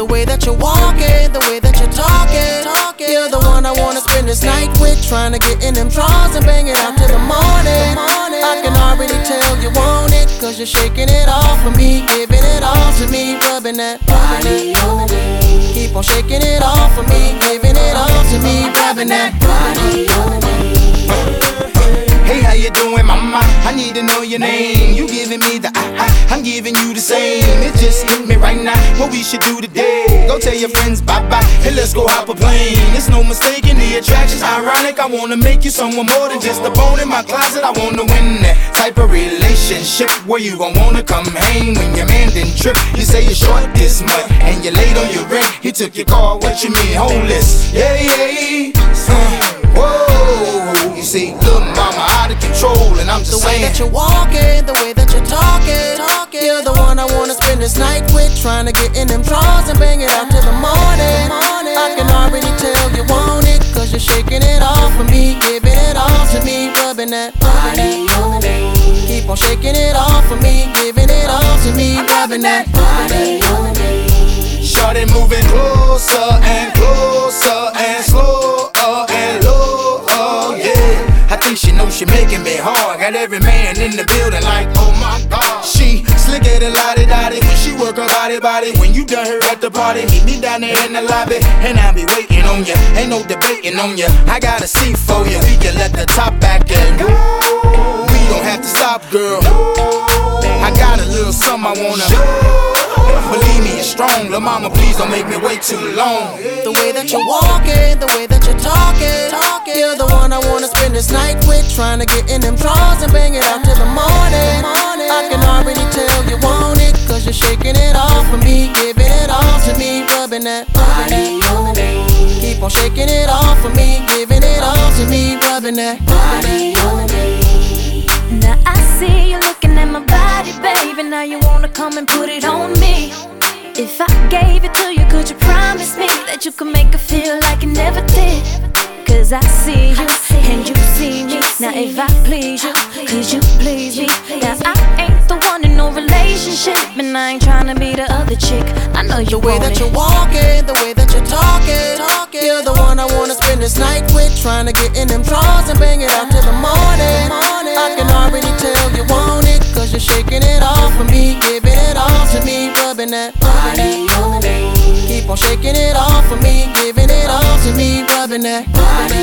The way that you're walking, the way that you're talking. You're the one I wanna spend this night with. Trying to get in them drawers and bang it out till the morning. I can already tell you want it, cause you're shaking it off for me, giving it all to me, rubbing that body on me. Keep on shaking it off for me, giving it all to me, rubbing that body on me. Hey, how you doing, mama? I need to know your name. You giving me the I'm giving you the same. It just hit me right now what we should do today. Go tell your friends bye-bye, hey, let's go hop a plane. It's no mistaking the attraction's ironic. I wanna make you someone more than just a bone in my closet. I wanna win that type of relationship where you gon' wanna come hang when your man didn't trip. You say you're short this month and you're late on your rent. He took your car, what you mean, homeless? Yeah, yeah. Whoa, you see, little mama out of control, and I'm just saying. The way that you're walking, the way that you're talking. You're the one I wanna spend this night with. Trying to get in them drawers and bang it out till the morning. I can already tell you want it, cause you're shaking it off for me, giving it all to me, rubbing that body on me. Keep on shaking it off for me, giving it all to me, rubbing that body on me. Shorty moving closer and closer and slower and lower, yeah. I think she knows she making me hard. Got every man in the building like, oh my God. She slicker than lottie-dottie when she work her body. When you done her at the party, meet me down there in the lobby, and I'll be waiting on ya. Ain't no debating on ya. I got a seat for ya. We can let the top back and we don't have to stop, girl. I got a little something I wanna. Believe me, it's strong. Lil' mama, please don't make me wait too long. The way that you're walking, the way that you're talking. You're the one I wanna spend this night with. Trying to get in them drawers and bang it out till the morning. I can already tell you want it, cause you're shaking it off for me, giving it all to me, rubbing that body on me. Keep on shaking it off for me, giving it all to me, rubbing that body on me. Now I see you looking at my body, baby. Now you wanna come and put it on me. If I gave it to you, could you promise me that you could make it feel like it never did? Cause I see you and you see me. Now if I please you, could you please me? Now I ain't the one in no relationship, and I ain't tryna be the other chick. I know you want it. The way that you're walking, the way that you're talking. You're the one I wanna spend this night with. Trying to get in them drawers and bang it out till the morning. I can already tell you want it, cause you're shaking it off for me, giving it all to me, rubbing that body on me. Keep on shaking it off for me, giving it all to me, rubbing that body